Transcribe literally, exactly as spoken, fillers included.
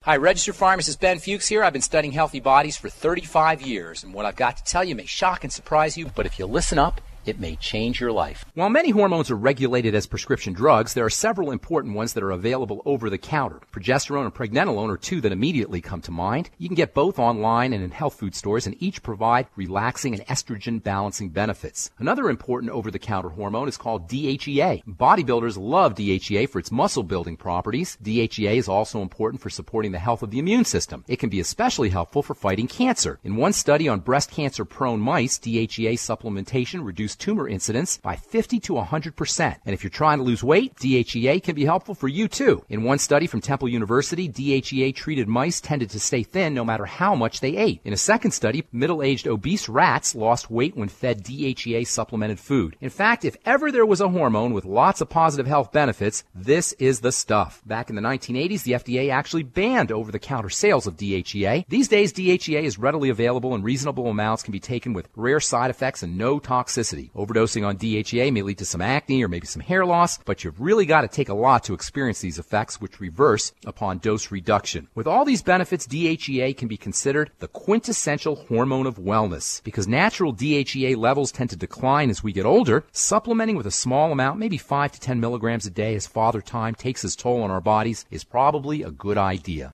Hi, registered pharmacist Ben Fuchs here. I've been studying healthy bodies for thirty-five years, and what I've got to tell you may shock and surprise you, but if you listen up, it may change your life. While many hormones are regulated as prescription drugs, there are several important ones that are available over the counter. Progesterone and pregnenolone are two that immediately come to mind. You can get both online and in health food stores, and each provide relaxing and estrogen balancing benefits. Another important over-the-counter hormone is called D H E A. Bodybuilders love D H E A for its muscle building properties. D H E A is also important for supporting the health of the immune system. It can be especially helpful for fighting cancer. In one study on breast cancer prone mice, D H E A supplementation reduced tumor incidence by fifty to one hundred percent. And if you're trying to lose weight, D H E A can be helpful for you too. In one study from Temple University, D H E A treated mice tended to stay thin no matter how much they ate. In a second study, middle-aged obese rats lost weight when fed D H E A supplemented food. In fact, if ever there was a hormone with lots of positive health benefits, this is the stuff. Back in the nineteen eighties, the F D A actually banned over-the-counter sales of D H E A. These days, D H E A is readily available and reasonable amounts can be taken with rare side effects and no toxicity. Overdosing on D H E A may lead to some acne or maybe some hair loss, but you've really got to take a lot to experience these effects, which reverse upon dose reduction. With all these benefits, D H E A can be considered the quintessential hormone of wellness. Because natural D H E A levels tend to decline as we get older, supplementing with a small amount, maybe five to ten milligrams a day as father time takes its toll on our bodies, is probably a good idea.